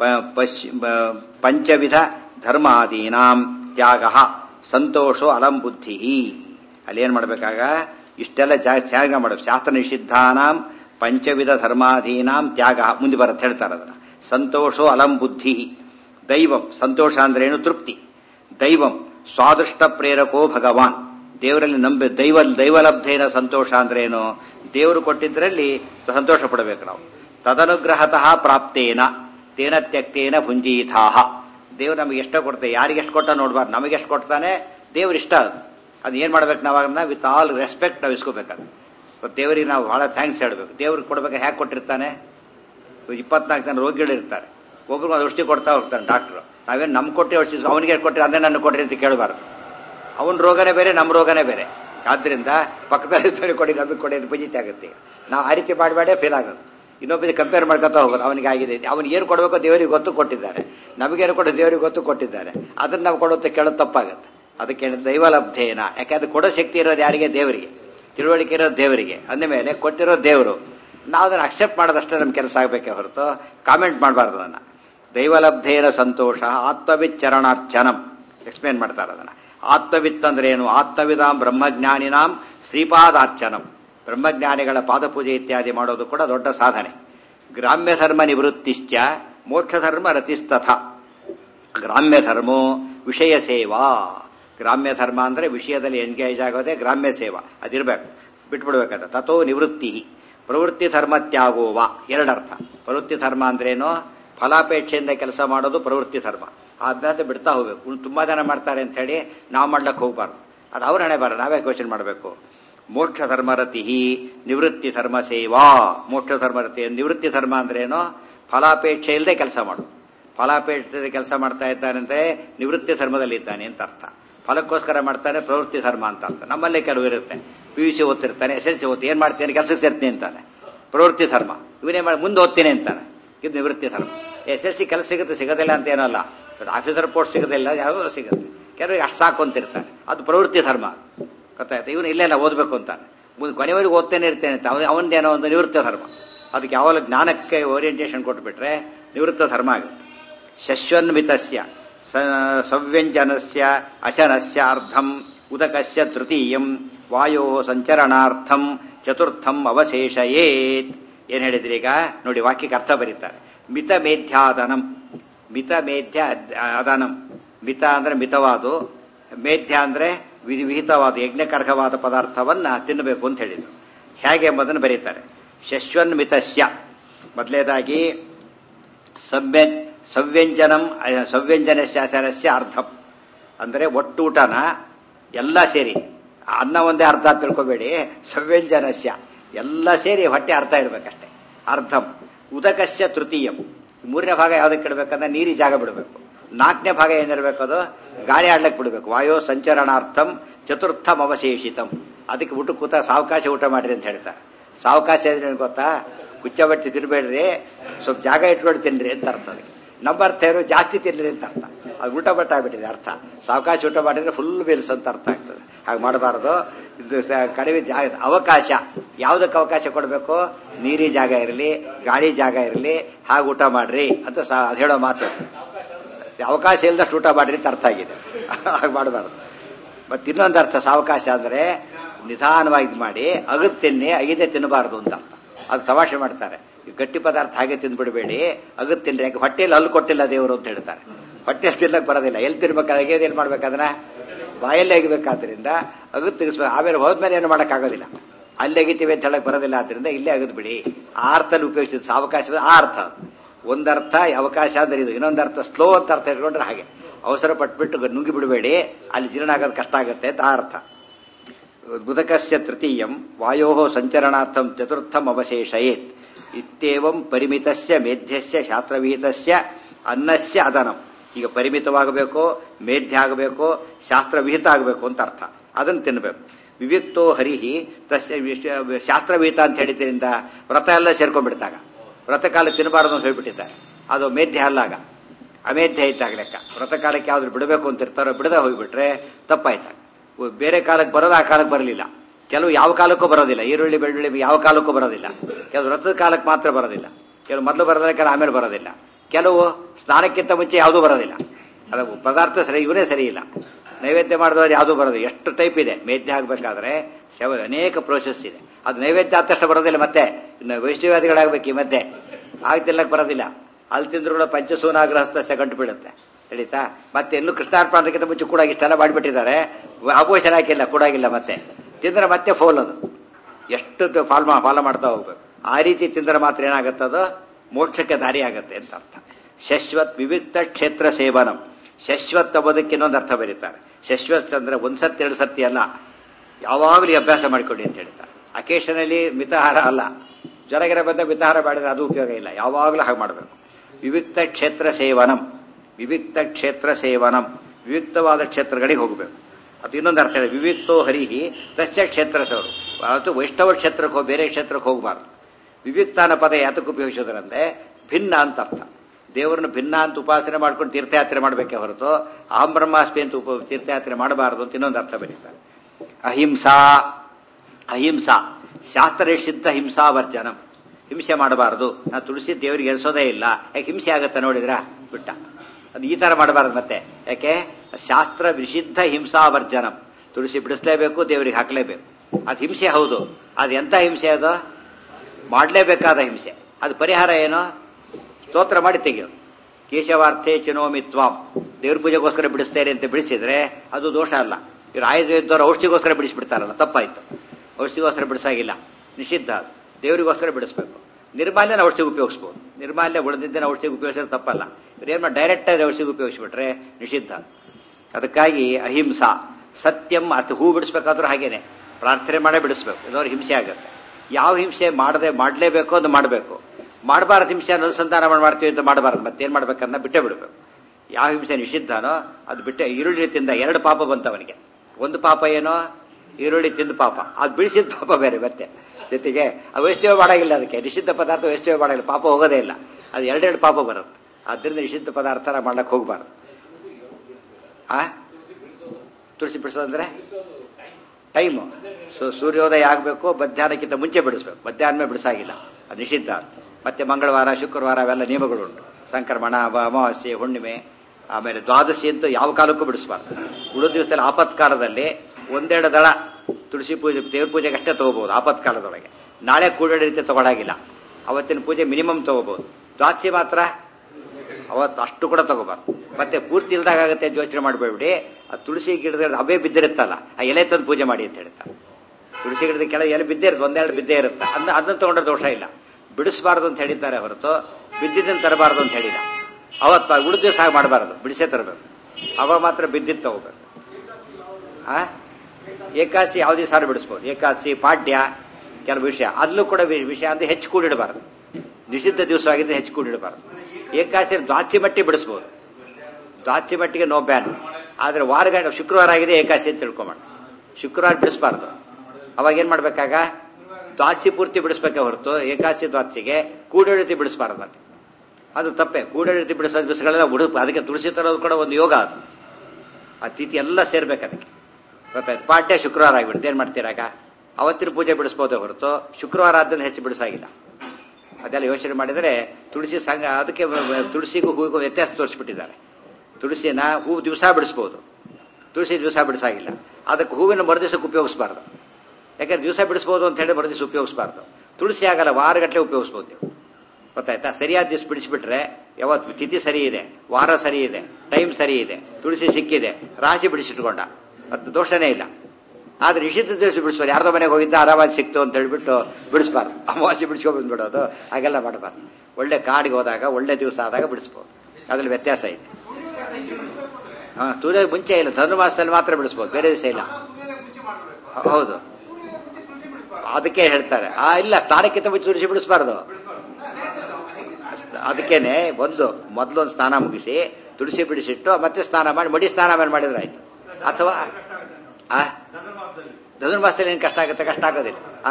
ಪಂಚವಿಧ ಧರ್ಮಾದೀನಾಂ ತ್ಯಾಗ ಸಂತೋಷೋ ಅಲಂ ಬುದ್ಧಿ. ಅಲ್ಲೇನ್ ಮಾಡ್ಬೇಕಾಗ ಇಷ್ಟೆಲ್ಲ ತ್ಯಾಗ ಮಾಡಬೇಕು. ಶಾಸ್ತ್ರ ನಿಷಿದ್ಧಾನಾಂ ಪಂಚವಿಧ ಧರ್ಮಾಧೀನಾಂ ತ್ಯಾಗ ಮುಂದೆ ಬರುತ್ತೆ, ಹೇಳ್ತಾರೆ ಅದನ್ನ. ಸಂತೋಷೋ ಅಲಂ ಬುದ್ಧಿ. ದೈವಂ ಸಂತೋಷ ಅಂದ್ರೇನು? ತೃಪ್ತಿ. ದೈವಂ ಸ್ವಾದೃಷ್ಟ ಪ್ರೇರಕೋ ಭಗವಾನ್, ದೇವರಲ್ಲಿ ನಂಬಿ ದೈವ ದೈವಲಬ್ಧೇನ ಸಂತೋಷ ಅಂದ್ರೇನು? ದೇವರು ಕೊಟ್ಟಿದ್ರಲ್ಲಿ ಸಂತೋಷ ಪಡಬೇಕು ನಾವು. ತದನುಗ್ರಹತಃ ಪ್ರಾಪ್ತೇನ ತೇನ ತ್ಯಕ್ತೇನ ಭುಂಜೀಥಾಹ. ದೇವ್ರು ನಮಗೆ ಎಷ್ಟೋ ಕೊಡ್ತೇವೆ, ಯಾರಿಗೆ ಎಷ್ಟು ಕೊಟ್ಟ ನೋಡ್ಬಾರ್ದು, ನಮಗೆ ಎಷ್ಟು ಕೊಡ್ತಾನೆ ದೇವ್ರು ಇಷ್ಟ. ಅದು ಏನ್ ಮಾಡ್ಬೇಕು ನಾವಾಗ? ವಿತ್ ಆಲ್ ರೆಸ್ಪೆಕ್ಟ್ ನಾವು ಇಸ್ಕೋಬೇಕಾದ್ರೆ ದೇವರಿಗೆ ನಾವು ಬಹಳ ಥ್ಯಾಂಕ್ಸ್ ಹೇಳಬೇಕು. ದೇವ್ರಿಗೆ ಕೊಡ್ಬೇಕು. ಹೇಗೆ ಕೊಟ್ಟಿರ್ತಾನೆ? ಇಪ್ಪತ್ನಾಲ್ಕು ಜನ ರೋಗಿಗಳು ಇರ್ತಾರೆ, ಒಬ್ರಿಗೆ ಒಂದು ಔಷಧಿ ಕೊಡ್ತಾ ಹೋಗ್ತಾನೆ ಡಾಕ್ಟರ್. ನಾವೇನು ನಮ್ ಕೊಟ್ಟು ಔಷಧಿ ಅವನಿಗೆ ಕೊಟ್ಟರೆ ಅದೇ ನನ್ನ ಕೊಟ್ರಿ ಅಂತ ಕೇಳಬಾರ್ದು. ಅವನ ರೋಗನೇ ಬೇರೆ, ನಮ್ಮ ರೋಗನೇ ಬೇರೆ. ಆದ್ರಿಂದ ಪಕ್ಕದಲ್ಲಿ ಕೊಡಿ ನಮಗೆ ಕೊಡಿ ಅಂತ ಪಜಿತಿ ಆಗುತ್ತೆ. ನಾವು ಆ ರೀತಿ ಮಾಡಬೇಡ, ಫೇಲ್ ಆಗೋದು. ಇನ್ನೊಬ್ಬರಿಗೆ ಕಂಪೇರ್ ಮಾಡ್ಕೊತಾ ಹೋಗೋದು. ಅವನಿಗೆ ಆಗಿದೆ, ಅವನಿಗೆ ಏನು ಕೊಡಬೇಕು ದೇವರಿಗೆ ಗೊತ್ತು ಕೊಟ್ಟಿದ್ದಾರೆ, ನಮಗೇನು ಕೊಡೋ ದೇವರಿಗೆ ಗೊತ್ತು ಕೊಟ್ಟಿದ್ದಾರೆ. ಅದನ್ನ ನಾವು ಕೊಡುತ್ತೆ ಕೇಳೋದು ತಪ್ಪಾಗುತ್ತೆ. ಅದಕ್ಕೆ ದೈವಲಬ್ಧೇನ, ಯಾಕಂದ್ರೆ ಕೊಡೋ ಶಕ್ತಿ ಇರೋದು ಯಾರಿಗೆ? ದೇವರಿಗೆ. ತಿಳುವಳಿಕೆ ಇರೋದು ದೇವರಿಗೆ. ಅಂದ ಮೇಲೆ ಕೊಟ್ಟಿರೋ ದೇವರು, ನಾವು ಅದನ್ನು ಅಕ್ಸೆಪ್ಟ್ ಮಾಡೋದಷ್ಟೇ ನಮ್ಮ ಕೆಲಸ ಆಗಬೇಕೆ ಹೊರತು ಕಾಮೆಂಟ್ ಮಾಡಬಾರ್ದು. ಅದನ್ನ ದೈವಲಬ್ಧೇನ ಸಂತೋಷ ಆತ್ಮವಿಚ್ಚರಣಾರ್ಚನಂ ಎಕ್ಸ್ಪ್ಲೇನ್ ಮಾಡ್ತಾರೆ ಅದನ್ನ. ಆತ್ಮವಿತ್ ಅಂದ್ರೆ ಏನು? ಆತ್ಮವಿದಾಂ ಬ್ರಹ್ಮಜ್ಞಾನಿನಾಂ ಶ್ರೀಪಾದಾರ್ಚನಂ, ಬ್ರಹ್ಮಜ್ಞಾನಿಗಳ ಪಾದಪೂಜೆ ಇತ್ಯಾದಿ ಮಾಡೋದು ಕೂಡ ದೊಡ್ಡ ಸಾಧನೆ. ಗ್ರಾಮ್ಯ ಧರ್ಮ ನಿವೃತ್ತಿಶ್ಚ ಮೋಕ್ಷ ಧರ್ಮ ರತಿಸ್ತಥ. ಗ್ರಾಮ್ಯ ಧರ್ಮೋ ವಿಷಯ ಸೇವಾ. ಗ್ರಾಮ್ಯ ಧರ್ಮ ಅಂದ್ರೆ ವಿಷಯದಲ್ಲಿ ಎಂಗೇಜ್ ಆಗೋದೇ ಗ್ರಾಮ್ಯ ಸೇವಾ, ಅದಿರ್ಬೇಕು, ಬಿಟ್ಬಿಡ್ಬೇಕಂತ. ತಥೋ ನಿವೃತ್ತಿ ಪ್ರವೃತ್ತಿ ಧರ್ಮ ತ್ಯಾಗೋವ. ಎರಡರ್ಥ. ಪ್ರವೃತ್ತಿ ಧರ್ಮ ಅಂದ್ರೇನು? ಫಲಾಪೇಕ್ಷೆಯಿಂದ ಕೆಲಸ ಮಾಡೋದು ಪ್ರವೃತ್ತಿ ಧರ್ಮ. ಆ ಅಭ್ಯಾಸ ಬಿಡ್ತಾ ಹೋಗ್ಬೇಕು. ತುಂಬಾ ಜನ ಮಾಡ್ತಾರೆ ಅಂತ ಹೇಳಿ ನಾವು ಮಾಡ್ಲಕ್ಕೆ ಹೋಗ್ಬಾರ್ದು. ಅದು ಅವ್ರ ಹಣೆ ಬಾರ, ನಾವೇ ಕ್ವಶನ್ ಮಾಡಬೇಕು. ಮೋಕ್ಷ ಧರ್ಮರತಿ ನಿವೃತ್ತಿ ಧರ್ಮ ಸೇವಾ. ಮೋಕ್ಷ ಧರ್ಮರತಿ ನಿವೃತ್ತಿ ಧರ್ಮ ಅಂದ್ರೇನು? ಫಲಾಪೇಕ್ಷೆ ಇಲ್ಲದೆ ಕೆಲಸ ಮಾಡು. ಫಲಾಪೇಕ್ಷೆ ಕೆಲಸ ಮಾಡ್ತಾ ಇದ್ದಾನೆ ಅಂದ್ರೆ ನಿವೃತ್ತಿ ಧರ್ಮದಲ್ಲಿ ಇದ್ದಾನೆ ಅಂತ ಅರ್ಥ. ಫಲಕ್ಕೋಸ್ಕರ ಮಾಡ್ತಾನೆ ಪ್ರವೃತ್ತಿ ಧರ್ಮ ಅಂತ ಅರ್ಥ. ನಮ್ಮಲ್ಲೇ ಕೆಲವು ಇರುತ್ತೆ, ಪಿ ಯು ಸಿ ಓದ್ತಿರ್ತಾನೆ, ಎಸ್ ಎಲ್ ಸಿ ಓದ್ತಿ, ಏನ್ ಮಾಡ್ತೇನೆ ಕೆಲಸಕ್ಕೆ ಸೇರ್ತೀನಿ ಅಂತಾನೆ, ಪ್ರವೃತ್ತಿ ಧರ್ಮ. ಇವನೇ ಮಾಡಿ ಮುಂದೆ ಓದ್ತೀನಿ ಅಂತಾನೆ, ಇದು ನಿವೃತ್ತಿ ಧರ್ಮ. ಎಸ್ ಎಸ್ ಸಿ ಕೆಲಸ ಸಿಗುತ್ತೆ, ಸಿಗೋದಿಲ್ಲ ಅಂತ ಏನಲ್ಲ, ಆಫೀಸರ್ ಪೋಸ್ಟ್ ಸಿಗೋದಿಲ್ಲ, ಯಾವ್ದು ಸಿಗುತ್ತೆ. ಕೆಲವರಿಗೆ ಅಷ್ಟು ಸಾಕು ಅಂತಿರ್ತಾನೆ, ಅದು ಪ್ರವೃತ್ತಿ ಧರ್ಮ. ಗೊತ್ತಾಯ್ತು? ಇವನು ಇಲ್ಲೆಲ್ಲ ಓದ್ಬೇಕು ಅಂತಾನೆ, ಮುಂದೆ ಕೊನೆವರೆಗೂ ಓದ್ತೇನೆ ಇರ್ತೇನೆ ಅಂತ ಅವನದೇನೋ ಒಂದು ನಿವೃತ್ತ ಧರ್ಮ. ಅದಕ್ಕೆ ಯಾವಾಗ ಜ್ಞಾನಕ್ಕೆ ಓರಿಯಂಟೇಷನ್ ಕೊಟ್ಬಿಟ್ರೆ ನಿವೃತ್ತ ಧರ್ಮ ಆಗುತ್ತೆ. ಶಶ್ವನ್ವಿತಸ್ಯ ಸವ್ಯಂಜನಸ್ಯ ಅಶನಸ್ಯ ಅರ್ಧಂ ಉದಕಸ್ಯ ತೃತೀಯಂ ವಾಯೋ ಸಂಚರಣಾರ್ಥಂ ಚತುರ್ಥಂ ಅವಶೇಷಯೇತ್. ಏನ್ ಹೇಳಿದ್ರಿ ಈಗ ನೋಡಿ, ವಾಕ್ಯಕ್ಕೆ ಅರ್ಥ ಬರೀತಾರೆ. ಮಿತ ಮೇಧ್ಯಾದನಂ, ಮಿತ ಮೇಧ್ಯ ಅದನಂ. ಮಿತ ಅಂದ್ರೆ ಮಿತವಾದು, ಮೇಧ್ಯ ಅಂದ್ರೆ ವಿಹಿತವಾದ ಯಜ್ಞಕರ್ಹವಾದ ಪದಾರ್ಥವನ್ನ ತಿನ್ನಬೇಕು ಅಂತ ಹೇಳಿದ್ರು. ಹೇಗೆ ಎಂಬುದನ್ನು ಬರೀತಾರೆ. ಶಶ್ವನ್ಮಿತಸ್ಯ ಮೊದಲೇದಾಗಿ ಸವ್ಯ ಸವ್ಯಂಜನಂ ಸವ್ಯಂಜನಸ್ಯ ಅಶನಸ್ಯ ಅರ್ಧಂ ಅಂದ್ರೆ ಒಟ್ಟೂಟನ ಎಲ್ಲ ಸೇರಿ, ಅನ್ನ ಒಂದೇ ಅರ್ಧ ತಿಳ್ಕೊಬೇಡಿ. ಸವ್ಯಂಜನಸ್ಯ ಎಲ್ಲ ಸೇರಿ ಹೊಟ್ಟೆ ಅರ್ಧ ಇರ್ಬೇಕಷ್ಟೇ. ಅರ್ಧಂ ಉದಕಸ್ಯ ತೃತೀಯಂ, ಮೂರನೇ ಭಾಗ ಯಾವ್ದಕ್ಕೆ ಇಡಬೇಕಂದ್ರೆ ನೀರಿ ಜಾಗ ಬಿಡಬೇಕು. ನಾಲ್ಕನೇ ಭಾಗ ಏನಿರ್ಬೇಕು? ಅದು ಗಾಳಿ ಆಡ್ಲಕ್ಕೆ ಬಿಡಬೇಕು. ವಾಯೋ ಸಂಚರಣಾರ್ಥಂ ಚತುರ್ಥಂ ಅವಶೇಷಿತಂ. ಅದಕ್ಕೆ ಊಟ ಕೂತ ಸಾವಕಾಶ ಊಟ ಮಾಡ್ರಿ ಅಂತ ಹೇಳ್ತಾರೆ. ಸಾವಕಾಶ ಅಂದ್ರೆ ಗೊತ್ತಾ? ಕುಚ್ಚ ಬಟ್ಟೆ ತಿನ್ಬೇಡ್ರಿ, ಸ್ವಲ್ಪ ಜಾಗ ಇಟ್ಕೊಂಡು ತಿನ್ರಿ ಅಂತ ಅರ್ಥ. ಅದಕ್ಕೆ ನಮ್ಮ ಅರ್ಥ ಏನು? ಜಾಸ್ತಿ ತಿನ್ರಿ ಅಂತ ಅರ್ಥ. ಅದು ಊಟ ಬಟ್ಟ ಆಗ್ಬಿಟ್ಟಿದೆ ಅರ್ಥ. ಸಾವಕಾಶ ಊಟ ಮಾಡಿದ್ರೆ ಫುಲ್ ಬೇಲ್ಸ್ ಅಂತ ಅರ್ಥ ಆಗ್ತದೆ. ಹಾಗೆ ಮಾಡಬಾರದು. ಇದು ಕಡಿಮೆ ಜಾಗ ಅವಕಾಶ, ಯಾವುದಕ್ಕೆ ಅವಕಾಶ ಕೊಡಬೇಕು? ನೀರಿ ಜಾಗ ಇರಲಿ, ಗಾಳಿ ಜಾಗ ಇರಲಿ, ಹಾಗೆ ಊಟ ಮಾಡ್ರಿ ಅಂತ ಅದು ಹೇಳೋ ಮಾತು. ಅವಕಾಶ ಇಲ್ಲದಷ್ಟು ಊಟ ಮಾಡ್ರಿ ಅಂತ ಅರ್ಥ ಆಗಿದೆ. ಹಾಗೆ ಮಾಡಬಾರ್ದು. ಮತ್ತೆ ಇನ್ನೊಂದು ಅರ್ಥ ಸಾವಕಾಶ ಅಂದ್ರೆ ನಿಧಾನವಾಗಿ ಇದು ಮಾಡಿ ಅಗದ್ ತಿನ್ನಿ, ಅಗಿದೇ ತಿನ್ನಬಾರದು ಅಂತ. ಅದು ತಮಾಷೆ ಮಾಡ್ತಾರೆ. ಗಟ್ಟಿ ಪದಾರ್ಥ ಹಾಗೆ ತಿಂದ್ಬಿಡಬೇಡಿ, ಅಗದ್ ತಿನ್ರಿ. ಯಾಕೆ ಹೊಟ್ಟೆಯಲ್ಲಿ ಹಲ್ಲು ಕೊಟ್ಟಿಲ್ಲ ದೇವರು ಅಂತ ಹೇಳ್ತಾರೆ. ಹೊಟ್ಟೆಯಲ್ಲಿ ತಿನ್ನಕ್ ಬರೋದಿಲ್ಲ. ಎಲ್ಲಿ ತಿನ್ಬೇಕಾದ್ರೆ ಅಗಿಯೋದು ಏನ್ ಮಾಡ್ಬೇಕಾದ್ರೆ ಬಾಯಲ್ಲಿ ಅಗಿಬೇಕಾದ್ರಿಂದ ಅಗದ್ ತೆಗಿಸ್ಬೇಕು. ಆಮೇಲೆ ಹೋದ್ಮೇಲೆ ಏನು ಮಾಡಕ್ಕಾಗೋದಿಲ್ಲ. ಅಲ್ಲಿ ಅಗಿತೀವಿ ಅಂತ ಹೇಳಕ್ ಬರೋದಿಲ್ಲ. ಆದ್ರಿಂದ ಇಲ್ಲೇ ಅಗದ್ ಬಿಡಿ. ಆ ಅರ್ಥದಲ್ಲಿ ಉಪಯೋಗಿಸಿದ ಸಾವಕಾಶ ಆ ಅರ್ಥ. ಒಂದರ್ಥ ಅವಕಾಶ ಅಂದ್ರೆ ಇದು, ಇನ್ನೊಂದು ಅರ್ಥ ಸ್ಲೋ ಅಂತ ಅರ್ಥ ಇಟ್ಕೊಂಡ್ರೆ ಹಾಗೆ ಅವಸರ ಪಟ್ಬಿಟ್ಟು ನುಂಗಿ ಬಿಡಬೇಡಿ, ಅಲ್ಲಿ ಜೀರ್ಣ ಆಗೋದು ಕಷ್ಟ ಆಗುತ್ತೆ ಅಂತ ಆ ಅರ್ಥ. ಮುದಕಸ್ಯ ತೃತೀಯಂ ವಾಯೋ ಸಂಚರಣಾರ್ಥಂ ಚತುರ್ಥಂ ಅವಶೇಷಯೇತ್ ಇತ್ಯೇವಂ ಪರಿಮಿತಸ್ಯ ಮೇಧ್ಯಸ್ಯ ಶಾಸ್ತ್ರವಿಹಿತಸ್ಯ ಅನ್ನಸ್ಯ ಅದನಂ. ಈಗ ಪರಿಮಿತವಾಗಬೇಕು, ಮೇಧ್ಯ ಆಗಬೇಕು, ಶಾಸ್ತ್ರವಿಹಿತ ಆಗಬೇಕು ಅಂತ ಅರ್ಥ. ಅದನ್ನು ತಿನ್ನಬೇಕು. ವಿವಿಕ್ತೋ ಹರಿಹಿ ತಸ್ಯ ಶಾಸ್ತ್ರವಿಹಿತ ಅಂತ ಹೇಳಿದ್ರಿಂದ ವ್ರತ ಎಲ್ಲ ಸೇರ್ಕೊಂಡ್ಬಿಡ್ತಾಗ. ವ್ರತಕಾಲ ತಿನ್ನಬಾರದು ಅಂತ ಹೇಳ್ಬಿಟ್ಟಿದ್ದಾರೆ. ಅದು ಮೇಧ್ಯ ಅಲ್ಲಾಗ, ಅಮೇಧ್ಯ ಇದ್ದಾಗ ಲೆಕ್ಕ. ವ್ರತಕಾಲಕ್ಕೆ ಯಾವ್ದು ಬಿಡಬೇಕು ಅಂತ ಇರ್ತಾರೋ ಬಿಡದೆ ಹೋಗ್ಬಿಟ್ರೆ ತಪ್ಪಾಯ್ತಾಗ. ಬೇರೆ ಕಾಲಕ್ಕೆ ಬರೋದು ಆ ಕಾಲಕ್ಕೆ ಬರಲಿಲ್ಲ. ಕೆಲವು ಯಾವ ಕಾಲಕ್ಕೂ ಬರೋದಿಲ್ಲ. ಈರುಳ್ಳಿ ಬೆಳ್ಳುಳ್ಳಿ ಯಾವ ಕಾಲಕ್ಕೂ ಬರೋದಿಲ್ಲ. ಕೆಲವು ವ್ರತದ ಕಾಲಕ್ಕೆ ಮಾತ್ರ ಬರೋದಿಲ್ಲ. ಕೆಲವು ಮೊದಲು ಬರೋದಿಲ್ಲ, ಕೆಲವು ಆಮೇಲೆ ಬರೋದಿಲ್ಲ. ಕೆಲವು ಸ್ನಾನಕ್ಕಿಂತ ಮುಂಚೆ ಯಾವುದೂ ಬರೋದಿಲ್ಲ. ಅದು ಪದಾರ್ಥ ಸರಿ, ಇವರೇ ಸರಿ ಇಲ್ಲ. ನೈವೇದ್ಯ ಮಾಡಿದವರು ಯಾವುದೂ ಬರೋದಿಲ್ಲ. ಎಷ್ಟು ಟೈಪ್ ಇದೆ. ಮೇಧ್ಯ ಆಗಬೇಕಾದ್ರೆ ಶವ ಅನೇಕ ಪ್ರೋಸೆಸ್ ಇದೆ. ಅದು ನೈವೇದ್ಯ ಆದ ತಕ್ಷಣ ಬರೋದಿಲ್ಲ. ಮತ್ತೆ ಇನ್ನು ವೈಷ್ಣವ್ಯಾದಿಗಳಾಗಬೇಕು. ಈ ಮಧ್ಯೆ ಆಗ ತಿನ್ನಕ್ಕೆ ಬರೋದಿಲ್ಲ. ಅಲ್ಲಿ ತಿಂದ್ರು ಪಂಚಸೂನಾಗ್ರಹಸ್ತ ಗಂಟು ಬೀಳುತ್ತೆ. ತಿಳಿತಾ? ಮತ್ತೆ ಇನ್ನು ಕೃಷ್ಣಾರ್ಪಣಕ್ಕಿಂತ ಮುಂಚೆ ಕೂಡ ಇಷ್ಟೆಲ್ಲ ಮಾಡಿಬಿಟ್ಟಿದ್ದಾರೆ. ಆಪೋಷನ್ ಹಾಕಿಲ್ಲ, ಕೂಡಾಗಿಲ್ಲ. ಮತ್ತೆ ತಿಂದ್ರೆ ಮತ್ತೆ ಫೋಲ್. ಅದು ಎಷ್ಟು ಫಾಲ್ ಫಾಲೋ ಮಾಡ್ತಾ ಹೋಗ್ಬೇಕು. ಆ ರೀತಿ ತಿಂದ್ರೆ ಮಾತ್ರ ಏನಾಗತ್ತದು ಮೋಕ್ಷಕ್ಕೆ ದಾರಿ ಆಗತ್ತೆ ಅಂತ ಅರ್ಥ. ಶಶ್ವತ್ ವಿವಿಕ್ತ ಕ್ಷೇತ್ರ ಸೇವನಂ. ಶಶ್ವತ್ ಅನ್ನೋದಕ್ಕೆ ಇನ್ನೊಂದು ಅರ್ಥ ಬರೀತಾರೆ. ಶಶ್ವತ್ ಅಂದ್ರೆ ಒಂದ್ಸತಿ ಎರಡು ಸತಿ ಅಲ್ಲ, ಯಾವಾಗಲೂ ಅಭ್ಯಾಸ ಮಾಡಿಕೊಳ್ಳಿ ಅಂತ ಹೇಳ್ತಾರೆ. ಅಕೇಶನಲ್ಲಿ ಮಿತಾಹಾರ ಅಲ್ಲ. ಜ್ವರಗಿರ ಬಂದ ಮಿತಾಹಾರ ಮಾಡಿದ್ರೆ ಅದು ಉಪಯೋಗ ಇಲ್ಲ. ಯಾವಾಗಲೂ ಹಾಗೆ ಮಾಡಬೇಕು. ವಿವಿಕ್ತ ಕ್ಷೇತ್ರ ಸೇವನಂ. ವಿವಿಕ್ತ ಕ್ಷೇತ್ರ ಸೇವನಂ, ವಿವಿಕ್ತವಾದ ಕ್ಷೇತ್ರಗಳಿಗೆ ಹೋಗಬೇಕು. ಅದು ಇನ್ನೊಂದು ಅರ್ಥ ಇದೆ. ವಿವಿಕ್ತೋ ಹರಿಹಿ ತಸ್ಯ ಕ್ಷೇತ್ರ ಸವರು. ಅದು ವೈಷ್ಣವ ಕ್ಷೇತ್ರಕ್ಕೆ ಹೋಗಿ ಬೇರೆ ಕ್ಷೇತ್ರಕ್ಕೆ ಹೋಗಬಾರ್ದು. ವಿವಿಕ್ತಾನ ಪದ ಯಾತಕ್ಕೆ ಉಪಯೋಗಿಸೋದ್ರಂದ್ರೆ ಭಿನ್ನ ಅಂತ ಅರ್ಥ. ದೇವರನ್ನು ಭಿನ್ನ ಅಂತ ಉಪಾಸನೆ ಮಾಡ್ಕೊಂಡು ತೀರ್ಥಯಾತ್ರೆ ಮಾಡಬೇಕೆ ಹೊರತು ಅಹಂ ಬ್ರಹ್ಮಾಸ್ಮಿ ಅಂತ ಉಪ ತೀರ್ಥಯಾತ್ರೆ ಮಾಡಬಾರದು ಅಂತ ಇನ್ನೊಂದು ಅರ್ಥ ಬರೀತಾರೆ. ಅಹಿಂಸಾ ಅಹಿಂಸಾ ಶಾಸ್ತ್ರ ನಿಷಿದ್ಧ ಹಿಂಸಾ ವರ್ಜನಂ. ಹಿಂಸೆ ಮಾಡಬಾರದು. ನಾ ತುಳಸಿ ದೇವರಿಗೆ ಎಲ್ಸೋದೇ ಇಲ್ಲ. ಯಾಕೆ ಹಿಂಸೆ ಆಗತ್ತೆ ನೋಡಿದ್ರ ಬಿಟ್ಟ. ಅದು ಈ ತರ ಮಾಡಬಾರದು. ಮತ್ತೆ ಯಾಕೆ ಶಾಸ್ತ್ರ ನಿಷಿದ್ಧ ಹಿಂಸಾ ವರ್ಜನಂ. ತುಳಸಿ ಬಿಡಿಸ್ಲೇಬೇಕು, ದೇವರಿಗೆ ಹಾಕಲೇಬೇಕು. ಅದು ಹಿಂಸೆ ಹೌದು. ಅದು ಎಂತ ಹಿಂಸೆ? ಅದು ಮಾಡಲೇಬೇಕಾದ ಹಿಂಸೆ. ಅದು ಪರಿಹಾರ ಏನು? ಸ್ತೋತ್ರ ಮಾಡಿ ತೆಗೆಯೋದು. ಕೇಶವಾರ್ಥೇ ಚಿನೋಮಿತ್ವಾಂ. ದೇವ್ರ ಪೂಜೆಗೋಸ್ಕರ ಬಿಡಿಸ್ತೇನೆ ಅಂತ ಬಿಡಿಸಿದ್ರೆ ಅದು ದೋಷ ಅಲ್ಲ. ಇವ್ರು ಆಯುಧ ಇದ್ದವರು ಔಷಧಿಗೋಸ್ಕರ ಬಿಡಿಸ್ಬಿಡ್ತಾರಲ್ಲ, ತಪ್ಪಾಯ್ತು. ಔಷಧಿಗೋಸ್ಕರ ಬಿಡಿಸಾಗಿಲ್ಲ, ನಿಷಿದ್ಧ. ಅದು ದೇವರಿಗೋಸ್ಕರ ಬಿಡಿಸ್ಬೇಕು. ನಿರ್ಮಾಲ್ಯನ ಔಷಧಿಗೆ ಉಪಯೋಗಿಸ್ಬೋದು. ನಿರ್ಮಾಲ್ಯ ಉಳಿದಿದ್ದೇನೆ ಔಷಧಿಗೆ ಉಪಯೋಗಿಸಿದ್ರೆ ತಪ್ಪಲ್ಲ. ಇವ್ರೇನು ಡೈರೆಕ್ಟ್ ಆಗಿ ಔಷಧಿಗೆ ಉಪಯೋಗಿಸ್ಬಿಟ್ರೆ ನಿಷಿದ್ಧ. ಅದಕ್ಕಾಗಿ ಅಹಿಂಸಾ. ಸತ್ಯಂ. ಅದು ಹೂ ಬಿಡಿಸ್ಬೇಕಾದ್ರೂ ಹಾಗೇನೆ ಪ್ರಾರ್ಥನೆ ಮಾಡೇ ಬಿಡಿಸ್ಬೇಕು. ಇದವ್ರಿಗೆ ಹಿಂಸೆ ಆಗುತ್ತೆ. ಯಾವ ಹಿಂಸೆ ಮಾಡದೆ ಮಾಡಲೇಬೇಕು ಅದು ಮಾಡಬೇಕು. ಮಾಡಬಾರದು ಹಿಂಸೆ ಅನುಸಂಧಾನ ಮಾಡ್ತೀವಿ ಅಂತ ಮಾಡಬಾರದು. ಮತ್ತೇನ್ ಮಾಡ್ಬೇಕನ್ನ ಬಿಟ್ಟೇ ಬಿಡಬೇಕು. ಯಾವ ಹಿಂಸೆ ನಿಷಿದ್ಧನೋ ಅದು ಬಿಟ್ಟೆ. ಈರುಳ್ಳಿ ತಿಂದ ಎರಡು ಪಾಪ ಬಂತವನಿಗೆ. ಒಂದು ಪಾಪ ಏನೋ ಈರುಳ್ಳಿ ತಿಂದ ಪಾಪ, ಅದು ಬಿಡಿಸಿದ ಪಾಪ ಬೇರೆ. ಮತ್ತೆ ಜೊತೆಗೆ ಅದು ವೈಷ್ಣವ ಮಾಡಾಗಿಲ್ಲ. ಅದಕ್ಕೆ ನಿಷಿದ್ಧ ಪದಾರ್ಥ ವೈಷ್ಣವ ಮಾಡಾಗಿಲ್ಲ, ಪಾಪ ಹೋಗೋದೇ ಇಲ್ಲ. ಅದು ಎರಡೆರಡು ಪಾಪ ಬರುತ್ತೆ. ಅದರಿಂದ ನಿಷಿದ್ಧ ಪದಾರ್ಥ ಮಾಡ್ಲಕ್ಕೆ ಹೋಗ್ಬಾರ್ದು. ಆ ತುಳಸಿ ಬಿಡಿಸೋದಂದ್ರೆ ಟೈಮು. ಸೊ ಸೂರ್ಯೋದಯ ಆಗಬೇಕು, ಮಧ್ಯಾಹ್ನಕ್ಕಿಂತ ಮುಂಚೆ ಬಿಡಿಸ್ಬೇಕು. ಮಧ್ಯಾಹ್ನ ಮೇಲೆ ಬಿಡಿಸಾಗಿಲ್ಲ, ಅದು ನಿಷಿದ್ಧ. ಮತ್ತೆ ಮಂಗಳವಾರ ಶುಕ್ರವಾರ ಅವೆಲ್ಲ ನಿಯಮಗಳು ಉಂಟು. ಸಂಕ್ರಮಣ, ಅಮಾವಾಸ್ಯೆ, ಹುಣ್ಣಿಮೆ, ಆಮೇಲೆ ದ್ವಾದಶಿ ಅಂತೂ ಯಾವ ಕಾಲಕ್ಕೂ ಬಿಡಿಸಬಾರ್ದು. ಉಳಿದ ದಿವಸದಲ್ಲಿ ಆಪತ್ಕಾಲದಲ್ಲಿ ಒಂದೆರಡು ದಳ ತುಳಸಿ ಪೂಜೆ ದೇವ್ರ ಪೂಜೆಗೆ ಅಷ್ಟೇ ತಗೋಬಹುದು. ಆಪತ್ಕಾಲದೊಳಗೆ ನಾಳೆ ಕೂಡಾಡಿ ರೀತಿ ತಗೊಳಾಗಿಲ್ಲ. ಅವತ್ತಿನ ಪೂಜೆ ಮಿನಿಮಮ್ ತಗೋಬಹುದು. ದ್ವಾದಶಿ ಮಾತ್ರ ಅವತ್ತು ಅಷ್ಟು ಕೂಡ ತಗೋಬಾರ್ದು. ಮತ್ತೆ ಪೂರ್ತಿ ಇಲ್ದಾಗ ಆಗುತ್ತೆ ಅಂತ ಯೋಚನೆ ಮಾಡಬೇಡಿ. ಆ ತುಳಸಿ ಗಿಡದ ಅವೇ ಬಿದ್ದಿರುತ್ತಲ್ಲ, ಆ ಎಲೆ ತಂದು ಪೂಜೆ ಮಾಡಿ ಅಂತ ಹೇಳ್ತಾರೆ. ತುಳಸಿ ಗಿಡದ ಕೆಳಗೆ ಎಲೆ ಬಿದ್ದೇ ಇರುತ್ತೆ, ಒಂದೆರಡು ಬಿದ್ದೇ ಇರುತ್ತೆ. ಅನ್ನ ಅದನ್ನ ತಗೊಂಡ್ರೆ ದೋಷ ಇಲ್ಲ. ಬಿಡಿಸಬಾರ್ದು ಅಂತ ಹೇಳಿದ್ದಾರೆ ಹೊರತು ಬಿದ್ದಿದ್ದನ್ನು ತರಬಾರ್ದು ಅಂತ ಹೇಳಿಲ್ಲ. ಅವತ್ತು ಉಳಿದ ದಿವಸ ಹಾಗೆ ಮಾಡಬಾರದು, ಬಿಡಿಸೇ ತರಬೇಕು. ಅವಾಗ ಮಾತ್ರ ಬಿದ್ದಿದ್ದು ತಗೋಬೇಕು. ಆ ಏಕಾದಶಿ ಯಾವ ದಿವಸ ಬಿಡಿಸ್ಬೋದು. ಏಕಾದಶಿ, ಪಾಡ್ಯ, ಕೆಲವು ವಿಷಯ ಅಲ್ಲೂ ಕೂಡ ವಿಷಯ ಅಂದ್ರೆ ಹೆಚ್ಚು ಕೂಡಿಡಬಾರದು. ನಿಷಿದ್ಧ ದಿವಸ ಆಗಿದ್ರೆ ಹೆಚ್ಚು ಕೂಡಿಡಬಾರದು. ಏಕಾದಶಿ ದ್ವಾದಶಿ ಮಟ್ಟಿಗೆ ಬಿಡಿಸ್ಬೋದು. ದ್ವಾದಶಿ ಮಟ್ಟಿಗೆ ನೋ ಬ್ಯಾನ್. ಆದ್ರೆ ವಾರಗಂಟೆ ಶುಕ್ರವಾರ ಆಗಿದೆ ಏಕಾದಶಿ ಅಂತ ತಿಳ್ಕೊಂಬೋಣ. ಶುಕ್ರವಾರ ಬಿಡಿಸಬಾರ್ದು. ಅವಾಗ ಏನ್ ಮಾಡ್ಬೇಕಾಗ ದ್ವಾದಶಿ ಪೂರ್ತಿ ಬಿಡಿಸ್ಬೇಕೆ ಹೊರತು ಏಕಾದಶಿ ದ್ವಾದಶಿಗೆ ಕೂಡಿಡತಿ ಬಿಡಿಸಬಾರ್ದು. ಮತ್ತೆ ಅದು ತಪ್ಪೆ. ಗೂಢ ರೀತಿ ಬಿಡಿಸೋ ದಿವಸಗಳೆಲ್ಲ ಉಡುಪು, ಅದಕ್ಕೆ ತುಳಸಿ ತರೋದು ಕೂಡ ಒಂದು ಯೋಗ. ಅದು ಆ ತಿಥಿ ಎಲ್ಲ ಸೇರ್ಬೇಕು ಅದಕ್ಕೆ, ಗೊತ್ತಾಯ್ತು. ಪಾಠ್ಯ ಶುಕ್ರವಾರ ಆಗಿಬಿಡುತ್ತೆ, ಏನ್ ಮಾಡ್ತೀರಾಗ? ಅವತ್ತಿನ ಪೂಜೆ ಬಿಡಿಸ್ಬೋದೇ ಹೊರತು ಶುಕ್ರವಾರ ಆದ್ಮೇಲೆ ಹೆಚ್ಚು ಬಿಡಿಸಾಗಿಲ್ಲ. ಅದೆಲ್ಲ ಯೋಚನೆ ಮಾಡಿದರೆ ತುಳಸಿ ಸಂಘ, ಅದಕ್ಕೆ ತುಳಸಿಗೂ ಹೂವಿಗೂ ವ್ಯತ್ಯಾಸ ತೋರಿಸ್ಬಿಟ್ಟಿದ್ದಾರೆ. ತುಳಸಿನ ಹೂ ದಿವಸ ಬಿಡಿಸ್ಬೋದು, ತುಳಸಿ ದಿವಸ ಬಿಡಿಸಾಗಿಲ್ಲ. ಅದಕ್ಕೆ ಹೂವಿನ ಮರುದಿವಸಕ್ಕೆ ಉಪಯೋಗಿಸಬಾರ್ದು. ಯಾಕಂದ್ರೆ ದಿವಸ ಬಿಡಿಸ್ಬೋದು ಅಂತ ಹೇಳಿ ಮರುದಿವಸ ಉಪಯೋಗಿಸಬಾರ್ದು. ತುಳಸಿ ಆಗಲ್ಲ, ವಾರಗಟ್ಟಲೆ ಉಪಯೋಗಿಸ್ಬೋದು ನೀವು, ಗೊತ್ತಾಯ್ತಾ. ಸರಿಯಾದ ದಿವಸ ಬಿಡಿಸ್ಬಿಟ್ರೆ ಯಾವತ್ತು ತಿಥಿ ಸರಿ ಇದೆ, ವಾರ ಸರಿ ಇದೆ, ಟೈಮ್ ಸರಿ ಇದೆ, ತುಳಸಿ ಸಿಕ್ಕಿದೆ, ರಾಶಿ ಬಿಡಿಸಿಟ್ಕೊಂಡ, ಅದು ದೋಷನೇ ಇಲ್ಲ. ಆದ್ರೆ ನಿಷಿದ್ಧ ದಿವಸ ಬಿಡಿಸ್ಬಾರ್ದು. ಯಾರ್ದೋ ಮನೆಗೆ ಹೋಗಿದ್ದ ಆರಾಮಾಗಿ ಸಿಕ್ತು ಅಂತ ಹೇಳ್ಬಿಟ್ಟು ಬಿಡಿಸ್ಬಾರ್ದು. ಅಮಾವಾಸ್ಯೆ ಬಿಡಿಸ್ಕೊಂಡು ಬಂದ್ಬಿಡೋದು, ಹಾಗೆಲ್ಲ ಮಾಡಬಾರ್ದು. ಒಳ್ಳೆ ಕಾಡಿಗೆ ಹೋದಾಗ, ಒಳ್ಳೆ ದಿವಸ ಆದಾಗ ಬಿಡಿಸ್ಬೋದು. ಅದ್ರಲ್ಲಿ ವ್ಯತ್ಯಾಸ ಇದೆ. ಹಾ, ಸೂರ್ಯ ಮುಂಚೆ ಇಲ್ಲ, ಧನುರ್ಮಾಸದಲ್ಲಿ ಮಾತ್ರ ಬಿಡಿಸ್ಬೋದು, ಬೇರೆ ದಿವಸ ಇಲ್ಲ. ಹೌದು, ಅದಕ್ಕೆ ಹೇಳ್ತಾರೆ. ಆ ಇಲ್ಲ, ಸ್ನಾನಕ್ಕಿಂತ ಮುಂಚೆ ತುಳಸಿ ಬಿಡಿಸ್ಬಾರ್ದು. ಅದಕ್ಕೇನೆ ಒಂದು ಮೊದಲೊಂದು ಸ್ನಾನ ಮುಗಿಸಿ ತುಳಸಿ ಬಿಡಿಸಿಟ್ಟು ಮತ್ತೆ ಸ್ನಾನ ಮಾಡಿ ಮಡಿ ಸ್ನಾನ ಮೇಲೆ ಮಾಡಿದ್ರೆ ಆಯ್ತು. ಅಥವಾ ಆ ಧನುರ್ಮಾಸದಲ್ಲಿ ಏನು ಕಷ್ಟ ಆಗುತ್ತೆ? ಕಷ್ಟ ಆಗೋದಿಲ್ಲ. ಆ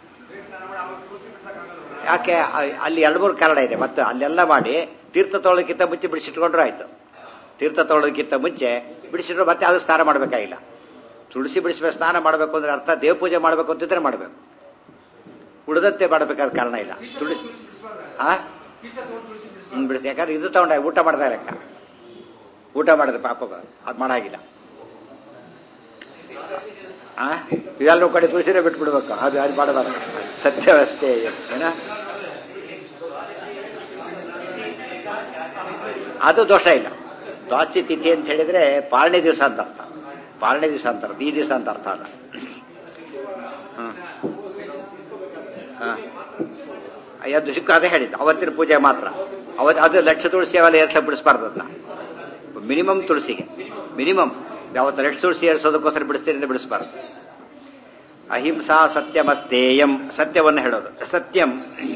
ಯಾಕೆ? ಅಲ್ಲಿ ಎರಡು ಮೂರು ಕಾರಣ ಇದೆ. ಮತ್ತೆ ಅಲ್ಲೆಲ್ಲ ಮಾಡಿ ತೀರ್ಥ ತೊಳೋದಕ್ಕಿಂತ ಮುಂಚೆ ಬಿಡಿಸಿಟ್ಕೊಂಡ್ರು ಆಯ್ತು. ತೀರ್ಥ ತೊಳೋದಕ್ಕಿಂತ ಮುಂಚೆ ಬಿಡಿಸಿಟ್ರು ಮತ್ತೆ ಅದು ಸ್ನಾನ ಮಾಡಬೇಕಾಗಿಲ್ಲ. ತುಳಸಿ ಬಿಡಿಸ್ಬೇಕು, ಸ್ನಾನ ಮಾಡಬೇಕು ಅಂದ್ರೆ ಅರ್ಥ ದೇವ ಪೂಜೆ ಮಾಡಬೇಕು ಅಂತಿದ್ರೆ ಮಾಡಬೇಕು, ಉಳಿದಂತೆ ಮಾಡಬೇಕಾದ ಕಾರಣ ಇಲ್ಲ. ತುಳಸಿ ಆ ಹ್ಮ್ ಬಿಡಿಸಿ, ಯಾಕಂದ್ರೆ ಇದು ತಗೊಂಡ ಊಟ ಮಾಡ್ತಾ ಲೆಕ್ಕ, ಊಟ ಮಾಡಿದ್ರೆ ಪಾಪ ಅದು ಮಾಡಾಗಿಲ್ಲ. ಆ ಇದೆಲ್ಲ ಕಡೆ ತುಳಸಿನೇ ಬಿಟ್ಬಿಡ್ಬೇಕು, ಅದು ಅದು ಮಾಡಬಾರ್ದು. ಸತ್ಯವಸ್ಥೆ ಏನ ಅದು ದೋಷ ಇಲ್ಲ. ದ್ವಾದಶಿ ತಿಥಿ ಅಂತ ಹೇಳಿದ್ರೆ ಪಾಲನೆ ದಿವಸ ಅಂತ ಅರ್ಥ, ಪಾಲನೆ ದಿವಸ ಅಂತ ಅರ್ಥ, ಈ ದಿವಸ ಅಂತ ಅರ್ಥ ಅಲ್ಲ. ಅದು ಸಿಕ್ಕ ಅದೇ ಹೇಳಿದ್ದು, ಅವತ್ತಿನ ಪೂಜೆ ಮಾತ್ರ. ಅವತ್ತು ಅದು ಲಕ್ಷ ತುಳಸಿ ಅವೆಲ್ಲ ಏರ್ಸ ಬಿಡಿಸ್ಬಾರ್ದು. ಅದನ್ನ ಮಿನಿಮಮ್ ತುಳಸಿಗೆ ಮಿನಿಮಮ್ ಯಾವತ್ತು ಲಕ್ಷ ತುಳಸಿ ಏರ್ಸೋದಕ್ಕೋಸ್ಕರ ಬಿಡಿಸ್ತೀರಿಂದ ಬಿಡಿಸ್ಬಾರ್ದು. ಅಹಿಂಸಾ ಸತ್ಯಮಸ್ತೇಯಂ, ಸತ್ಯವನ್ನು ಹೇಳೋದು. ಸತ್ಯಂ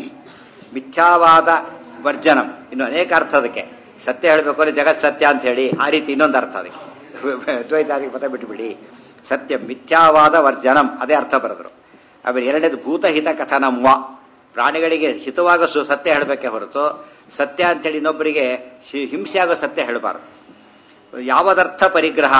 ಮಿಥ್ಯಾವಾದ ವರ್ಜನಂ, ಇನ್ನು ಅನೇಕ ಅರ್ಥ ಅದಕ್ಕೆ. ಸತ್ಯ ಹೇಳಬೇಕು ಅಂದ್ರೆ ಜಗತ್ ಸತ್ಯ ಅಂತ ಹೇಳಿ, ಆ ರೀತಿ ಇನ್ನೊಂದು ಅರ್ಥ ಅದಕ್ಕೆ. ದ್ವೈತಾದಿಗೆ ಪದ ಬಿಟ್ಟುಬಿಡಿ. ಸತ್ಯ ಮಿಥ್ಯಾವಾದ ವರ್ಜನಂ, ಅದೇ ಅರ್ಥ ಬರೆದ್ರು. ಆಮೇಲೆ ಎರಡನೇದು ಭೂತಹಿತ ಕಥನಂ ವಾ, ಪ್ರಾಣಿಗಳಿಗೆ ಹಿತವಾಗ ಸತ್ಯ ಹೇಳಬೇಕೆ ಹೊರತು ಸತ್ಯ ಅಂತೇಳಿ ಇನ್ನೊಬ್ಬರಿಗೆ ಹಿಂಸೆ ಆಗೋ ಸತ್ಯ ಹೇಳಬಾರದು. ಯಾವದರ್ಥ ಪರಿಗ್ರಹ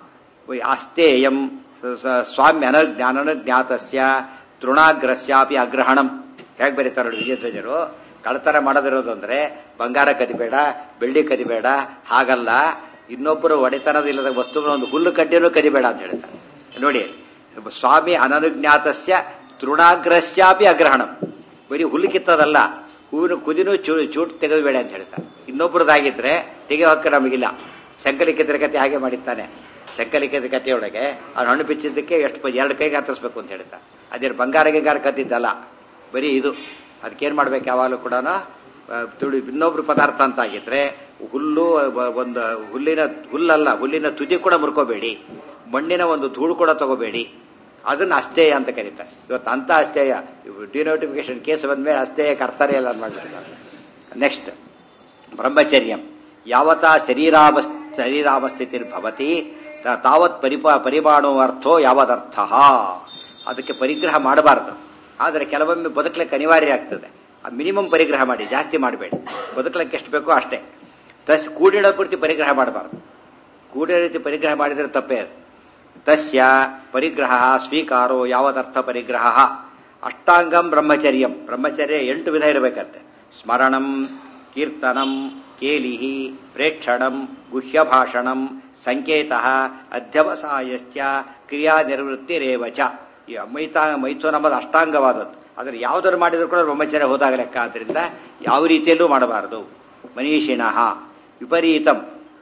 ಅಸ್ತೇಯಂ ಸ್ವಾಮ್ಯ ಅನಜ್ಞಾತಸ್ಯ ತೃಣಾಗ್ರಸ್ಯಾಪಿ ಅಗ್ರಹಣಂ. ಹೇಗೆ ಬರೀತಾರೆ ನೋಡಿ ವಿಜಯಧ್ವಜರು, ಕಳತನ ಮಾಡದಿರೋದು ಅಂದ್ರೆ ಬಂಗಾರ ಕದಿಬೇಡ, ಬೆಳ್ಳಿ ಕದಿಬೇಡ, ಹಾಗಲ್ಲ. ಇನ್ನೊಬ್ಬರು ಒಡೆತನದಿಲ್ಲದ ವಸ್ತುವಿನ ಒಂದು ಹುಲ್ಲು ಕಡ್ಡಿನೂ ಕದಿಬೇಡ ಅಂತ ಹೇಳ್ತಾರೆ ನೋಡಿ. ಸ್ವಾಮಿ ಅನನುಜ್ಞಾತಸ್ಯ ತೃಣಾಗ್ರಸ್ಯಾಪಿ ಅಗ್ರಹಣಂ, ಬರೀ ಹುಲ್ಲು ಕಿತ್ತದಲ್ಲ, ಹೂವಿನ ಕುದಿನೂ ಚೂ ಚೂಟ್ ತೆಗೆದುಬೇಡ ಅಂತ ಹೇಳ್ತಾರೆ. ಇನ್ನೊಬ್ಬರದಾಗಿದ್ರೆ ತೆಗೆಯೋ ಹಕ್ಕ ನಮಗಿಲ್ಲ. ಶಂಕಲಿಕ್ಕಿದ್ರ ಕತೆ ಹಾಗೆ ಮಾಡಿದ್ದಾನೆ. ಶಂಕಲಿಕ್ಕಿದ ಕಥೆಯೊಳಗೆ ಅವ್ನು ಹಣ್ಣು ಬಿಚ್ಚಿದ್ದಕ್ಕೆ ಎಷ್ಟು ಎರಡು ಕೈಗೆ ಹತ್ತಿಸ್ಬೇಕು ಅಂತ ಹೇಳ್ತಾರೆ. ಅದೇನು ಬಂಗಾರ ಗಿಂಗಾರ ಕದ್ದಿದ್ದಲ್ಲ, ಬರೀ ಇದು. ಅದಕ್ಕೇನ್ ಮಾಡ್ಬೇಕು ಯಾವಾಗಲೂ ಕೂಡ ತುಳಿ ಇನ್ನೊಬ್ರು ಪದಾರ್ಥ ಅಂತ ಆಗಿದ್ರೆ ಹುಲ್ಲು ಒಂದು ಹುಲ್ಲಿನ ಹುಲ್ಲಲ್ಲ, ಹುಲ್ಲಿನ ತುದಿ ಕೂಡ ಮುರ್ಕೋಬೇಡಿ, ಮಣ್ಣಿನ ಒಂದು ಧೂಳು ಕೂಡ ತಗೋಬೇಡಿ. ಅದನ್ನ ಅಸ್ತೇಯ ಅಂತ ಕರೀತಾರೆ. ಇವತ್ತು ಅಂತ ಅಸ್ತೇಯ ಡಿನೋಟಿಫಿಕೇಶನ್ ಕೇಸ್ ಬಂದ್ಮೇಲೆ ಅಸ್ತೇಯಕ್ಕೆ ಅರ್ಥನೇ ಇಲ್ಲ ಮಾಡ್ಬಿಟ್ಟಿದ್ದಾರೆ. ನೆಕ್ಸ್ಟ್ ಬ್ರಹ್ಮಚರ್ಯಂ ಯಾವತಾ ಶರೀರಾವ ಶರೀರಾವಸ್ಥಿತಿರ್ಭವತಿ ತಾವತ್ ಪರಿಪಾ ಪರಿಮಾಣೋ ಅರ್ಥೋ ಯಾವದರ್ಥ. ಅದಕ್ಕೆ ಪರಿಗ್ರಹ ಮಾಡಬಾರದು. ಆದರೆ ಕೆಲವೊಮ್ಮೆ ಬದುಕಲಿಕ್ಕೆ ಅನಿವಾರ್ಯ ಆಗ್ತದೆ. ಆ ಮಿನಿಮಮ್ ಪರಿಗ್ರಹ ಮಾಡಿ, ಜಾಸ್ತಿ ಮಾಡಬೇಡಿ. ಬದುಕಲಿಕ್ಕೆ ಎಷ್ಟು ಬೇಕೋ ಅಷ್ಟೇ. ತಸ್ ಕೂಡಿಡೋ ಪೂರ್ತಿ ಪರಿಗ್ರಹ ಮಾಡಬಾರದು. ಕೂಡಿಡೋ ರೀತಿ ಪರಿಗ್ರಹ ಮಾಡಿದರೆ ತಪ್ಪೇ ಅದು. ತಸ್ಯ ಪರಿಗ್ರಹ ಸ್ವೀಕಾರೋ ಯಾವದರ್ಥ ಪರಿಗ್ರಹ ಅಷ್ಟಾಂಗಂ ಬ್ರಹ್ಮಚರ್ಯಂ. ಬ್ರಹ್ಮಚರ್ಯ ಎಂಟು ವಿಧ ಇರಬೇಕಂತೆ. ಸ್ಮರಣಂ, ಕೀರ್ತನಂ, ಕೇಲಿಹಿ, ಪ್ರೇಕ್ಷಣಂ, ಗುಹ್ಯಭಾಷಣಂ, ಸಂಕೇತ, ಅಧ್ಯವಸಾಯಶ್ಚ, ಕ್ರಿಯಾ ನಿರ್ವೃತ್ತಿರೇವಚ. ಈ ಮೈತಾ ಮೈಥುನ ನಮ್ಮದು ಅಷ್ಟಾಂಗವಾದದ್ದು. ಆದರೆ ಯಾವುದನ್ನು ಮಾಡಿದ್ರು ಕೂಡ ಬ್ರಹ್ಮಚರ್ಯ ಹೋದಾಗ ಲೆಕ್ಕ. ಆದ್ರಿಂದ ಯಾವ ರೀತಿಯಲ್ಲೂ ಮಾಡಬಾರದು. ಮನೀಷಿಣಃ ವಿಪರೀತಂ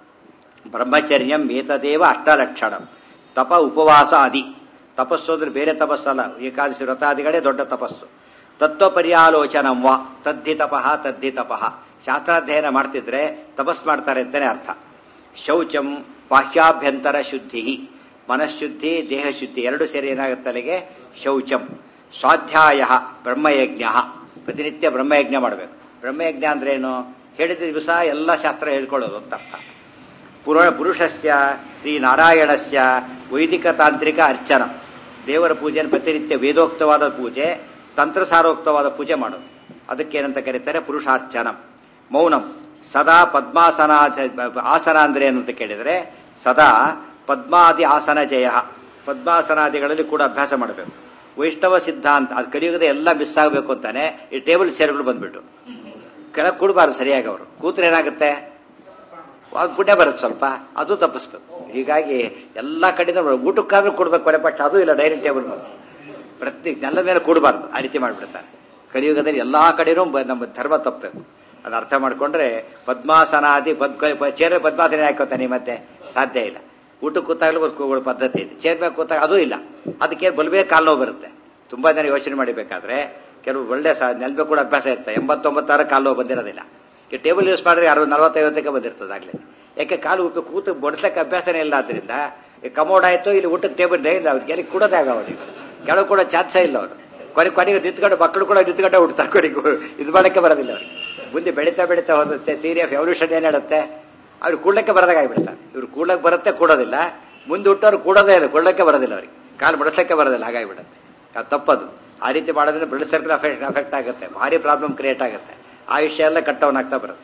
ಬ್ರಹ್ಮಚರ್ಯಂ ಏತದೇವ ಅಷ್ಟಲಕ್ಷಣಂ. ತಪ ಉಪವಾಸ ಆದಿ. ತಪಸ್ಸು ಅಂದ್ರೆ ಬೇರೆ ತಪಸ್ಸಲ್ಲ, ಏಕಾದಶಿ ವ್ರತಾದಿಗಳೇ ದೊಡ್ಡ ತಪಸ್ಸು. ತತ್ವ ಪರ್ಯಾಲೋಚನಂ ವಾ ತದ್ಧಿ ತಪಃ ತದ್ಧಿ ತಪಃ. ಶಾಸ್ತ್ರಾಧ್ಯಯನ ಮಾಡ್ತಿದ್ರೆ ತಪಸ್ ಮಾಡ್ತಾರೆ ಅಂತಾನೆ ಅರ್ಥ. ಶೌಚಂ ಬಾಹ್ಯಾಭ್ಯಂತರ ಶುದ್ಧಿ, ಮನಃಶುದ್ಧಿ ದೇಹಶುದ್ಧಿ ಎರಡು ಸೇರಿ ಏನಾಗುತ್ತಲೆಗೆ ಶೌಚಂ. ಸ್ವಾಧ್ಯಾಯ ಬ್ರಹ್ಮಯಜ್ಞ, ಪ್ರತಿನಿತ್ಯ ಬ್ರಹ್ಮಯಜ್ಞ ಮಾಡಬೇಕು. ಬ್ರಹ್ಮಯಜ್ಞ ಅಂದ್ರೆ ಏನು? ಹೇಳಿದ ದಿವಸ ಎಲ್ಲ ಶಾಸ್ತ್ರ ಹೇಳ್ಕೊಳ್ಳೋದು ಅಂತ ಅರ್ಥ. ಪುರ ಪುರುಷಸ್ಯ ಶ್ರೀನಾರಾಯಣಸ್ಯ ವೈದಿಕ ತಾಂತ್ರಿಕ ಅರ್ಚನ, ದೇವರ ಪೂಜೆಯನ್ನು ಪ್ರತಿನಿತ್ಯ ವೇದೋಕ್ತವಾದ ಪೂಜೆ, ತಂತ್ರಸಾರೋಕ್ತವಾದ ಪೂಜೆ ಮಾಡೋದು. ಅದಕ್ಕೇನಂತ ಕರೀತಾರೆ? ಪುರುಷಾರ್ಚನ. ಮೌನಂ ಸದಾ ಪದ್ಮಾಸನ ಆಸನ ಅಂದ್ರೆ ಏನು ಅಂತ ಕೇಳಿದ್ರೆ ಸದಾ ಪದ್ಮಾದಿ ಆಸನ ಜಯ, ಪದ್ಮಾಸನಾದಿಗಳಲ್ಲಿ ಕೂಡ ಅಭ್ಯಾಸ ಮಾಡಬೇಕು. ವೈಷ್ಣವ ಸಿದ್ಧಾಂತ ಅದು ಕಲಿಯುಗದ ಎಲ್ಲ ಮಿಸ್ ಆಗಬೇಕು ಅಂತಾನೆ ಈ ಟೇಬಲ್ ಚೇರ್ಗಳು ಬಂದ್ಬಿಟ್ಟು ಕೆಳಗೆ ಕೂಡಬಾರ್ದು. ಸರಿಯಾಗಿ ಅವರು ಕೂತ್ರೆ ಏನಾಗುತ್ತೆ, ಅದು ಪುಣ್ಯ ಬರುತ್ತೆ ಸ್ವಲ್ಪ, ಅದು ತಪ್ಪಿಸ್ಬೇಕು. ಹೀಗಾಗಿ ಎಲ್ಲಾ ಕಡೆಯಿಂದ ಊಟಕ್ಕಾದ್ರೂ ಕೊಡ್ಬೇಕು, ಕೊನೆ ಪಕ್ಷ ಅದು ಇಲ್ಲ, ಡೈನಿಂಗ್ ಟೇಬಲ್ ಪ್ರತಿ ನೆಲದ ಮೇಲೆ ಕೂಡಬಾರ್ದು, ಆ ರೀತಿ ಮಾಡ್ಬಿಡ್ತಾರೆ. ಕಲಿಯುಗದಲ್ಲಿ ಎಲ್ಲಾ ಕಡೆನೂ ನಮ್ಮ ಧರ್ಮ ತಪ್ಪಬೇಕು. ಅದು ಅರ್ಥ ಮಾಡ್ಕೊಂಡ್ರೆ ಪದ್ಮಾಸನಾದಿ ಪದ್ ಚೇರ್ ಪದ್ಮಾಸನ ಹಾಕೋತಾನೆ ಮತ್ತೆ ಸಾಧ್ಯ ಇಲ್ಲ. ಊಟಕ್ಕೆ ಕೂತಾಗಲೂ ಒಂದು ಪದ್ಧತಿ ಇದೆ, ಚೇರ್ ಮೇಲೆ ಕೂತಾಗ ಅದೂ ಇಲ್ಲ. ಅದಕ್ಕೆ ಬಲ್ಬೇ ಕಾಲು ನೋವು ಬರುತ್ತೆ. ತುಂಬಾ ಜನ ಯೋಚನೆ ಮಾಡಬೇಕಾದ್ರೆ ಕೆಲವು ಒಳ್ಳೆ ನೆಲಬೆ ಕೂಡ ಅಭ್ಯಾಸ ಇರುತ್ತೆ, ಎಂಬತ್ತೊಂಬತ್ತಾರ ಕಾಲು ನೋವು ಬಂದಿರೋದಿಲ್ಲ. ಟೇಬಲ್ ಯೂಸ್ ಮಾಡಿದ್ರೆ ಯಾರು ನಲವತ್ತೈವತ್ತಕ್ಕೆ ಬಂದಿರ್ತದೆ ಆಗ್ಲೇ. ಯಾಕೆ ಕಾಲು ಉಪ್ಪು ಕೂತು ಬಡಿಸಕ್ಕೆ ಅಭ್ಯಾಸನೇ ಇಲ್ಲ. ಆದ್ರಿಂದ ಕಮೋಡ್ ಆಯ್ತು, ಇಲ್ಲಿ ಊಟಕ್ಕೆ ಟೇಬಲ್ ಇಲ್ಲ, ಅವ್ರಿಗೆ ಎಲ್ಲಿ ಕೂಡೋದೇ ಆಗ ಅವನಿಗೆ ಕೆಳಗೆ ಕೂಡ ಚಾನ್ಸೇ ಇಲ್ಲ. ಅವರು ಕೊನೆ ಕೊನೆಗೆ ನಿಂತ್ಕೊಂಡು ಮಕ್ಕಳು ಕೂಡ ನಿಂತ್ಕೊಂಡೆ ಹುಡ್ತಾರೆ, ಕೊನೆಗೂ ಇದು ಮಾಡಕ್ಕೆ ಬರೋದಿಲ್ಲ ಅವ್ರಿಗೆ. ಮುಂದೆ ಬೆಳೀತಾ ಬೆಳೀತಾ ಹೋಗುತ್ತೆ, ಥಿಯರಿ ಆಫ್ ಎವಲ್ಯೂಷನ್ ಏನ್ ಹೇಳುತ್ತೆ, ಅವ್ರು ಕೂಡ್ಲಕ್ಕೆ ಬರೋದಾಗಿಬಿಡ್ತಾರೆ. ಇವ್ರು ಕೂಡ್ಲಕ್ಕೆ ಬರುತ್ತೆ, ಕೂಡೋದಿಲ್ಲ. ಮುಂದೆ ಹುಟ್ಟೋರು ಕೂಡೋದೇ ಇಲ್ಲ, ಕೂಡ್ಲಕ್ಕೆ ಬರೋದಿಲ್ಲ ಅವ್ರಿಗೆ, ಕಾಲು ಬಡಿಸಕ್ಕೆ ಬರೋದಿಲ್ಲ, ಹಾಗಾಗಿಬಿಡುತ್ತೆ. ಅದು ತಪ್ಪದು. ಆ ರೀತಿ ಮಾಡೋದ್ರಿಂದ ಬ್ಲಡ್ ಸರ್ಕಲ್ ಅಫೆಕ್ಟ್ ಅಫೆಕ್ಟ್ ಆಗುತ್ತೆ, ಭಾರಿ ಪ್ರಾಬ್ಲಮ್ ಕ್ರಿಯೇಟ್ ಆಗುತ್ತೆ, ಆಯುಷ್ಯ ಎಲ್ಲ ಕಟ್ಟವನಾಗ್ತಾ ಬರುತ್ತೆ.